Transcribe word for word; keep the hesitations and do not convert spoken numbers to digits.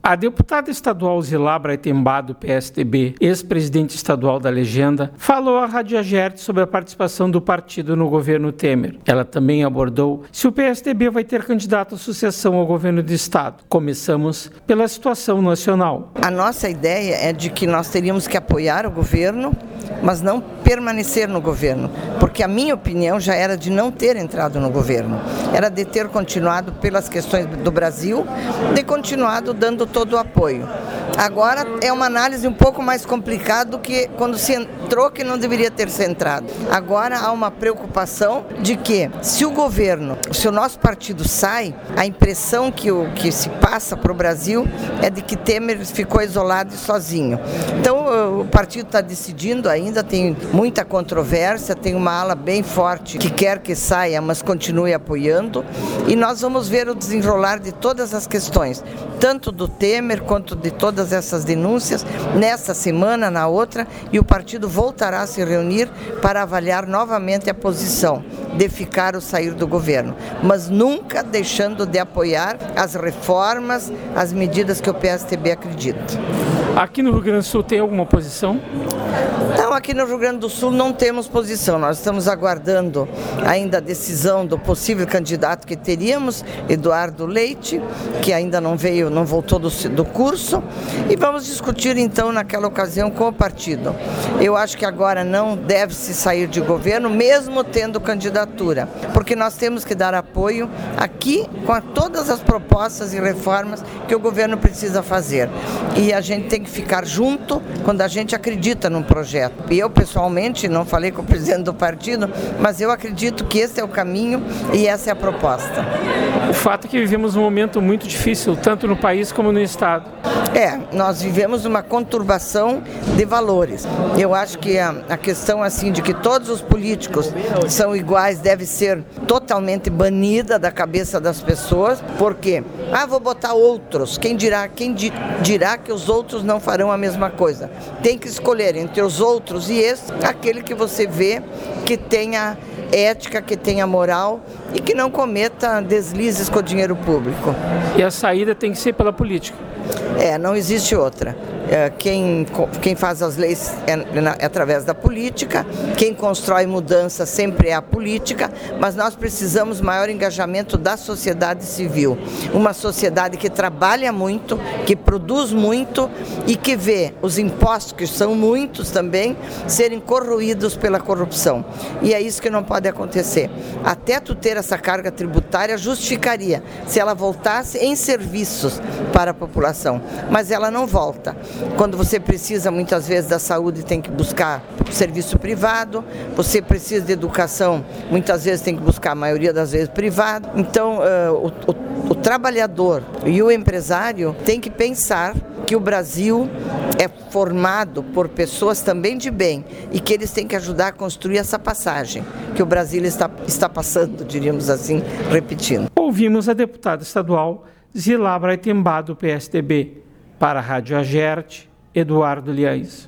A deputada estadual Zilá Braitembá, do P S D B, ex-presidente estadual da Legenda, falou à Rádio Agerte sobre a participação do partido no governo Temer. Ela também abordou se o P S D B vai ter candidato à sucessão ao governo do estado. Começamos pela situação nacional. A nossa ideia é de que nós teríamos que apoiar o governo, mas não permanecer no governo, porque a minha opinião já era de não ter entrado no governo, era de ter continuado pelas questões do Brasil, de continuado dando todo o apoio. Agora é uma análise um pouco mais complicada do que quando se entrou, que não deveria ter se entrado. Agora há uma preocupação de que, se o governo, se o nosso partido sai, a impressão que, o, que se passa para o Brasil é de que Temer ficou isolado e sozinho. Então o partido está decidindo ainda, tem muita controvérsia, tem uma ala bem forte que quer que saia, mas continue apoiando, e nós vamos ver o desenrolar de todas as questões, tanto do Temer quanto de todas essas denúncias, nessa semana, na outra, e o partido voltará a se reunir para avaliar novamente a posição de ficar ou sair do governo, mas nunca deixando de apoiar as reformas, as medidas que o P S D B acredita. Aqui no Rio Grande do Sul tem alguma posição? Não, aqui no Rio Grande do Sul não temos posição, nós estamos aguardando ainda a decisão do possível candidato que teríamos, Eduardo Leite, que ainda não veio, não voltou do, do curso, e vamos discutir então naquela ocasião com o partido. Eu acho que agora não deve-se sair de governo, mesmo tendo candidatura, porque nós temos que dar apoio aqui com a, todas as propostas e reformas que o governo precisa fazer, e a gente tem que ficar junto quando a gente acredita num projeto. E eu pessoalmente não falei com o presidente do partido, mas eu acredito que esse é o caminho e essa é a proposta. O fato é que vivemos um momento muito difícil, tanto no país como no estado. É, nós vivemos uma conturbação de valores. Eu acho que a, a questão assim de que todos os políticos são iguais deve ser totalmente banida da cabeça das pessoas, porque, ah, vou botar outros, quem dirá, quem di, dirá que os outros não farão a mesma coisa? Tem que escolher entre os outros e esse, aquele que você vê que tenha ética, que tenha moral e que não cometa deslizes com o dinheiro público. E a saída tem que ser pela política? É, não existe outra. Quem, quem faz as leis é, é através da política, quem constrói mudança sempre é a política, mas nós precisamos maior engajamento da sociedade civil. Uma sociedade que trabalha muito, que produz muito e que vê os impostos, que são muitos também, serem corroídos pela corrupção. E é isso que não pode acontecer. Até tu ter essa carga tributária justificaria se ela voltasse em serviços para a população, mas ela não volta. Quando você precisa muitas vezes da saúde, tem que buscar serviço privado, você precisa de educação, muitas vezes tem que buscar, a maioria das vezes, privado. Então uh, o, o, o trabalhador e o empresário tem que pensar que o Brasil é formado por pessoas também de bem e que eles têm que ajudar a construir essa passagem que o Brasil está, está passando, diríamos assim, repetindo. Ouvimos a deputada estadual Zilá Braitembá, do P S D B. Para a Rádio Agerte, Eduardo Liães.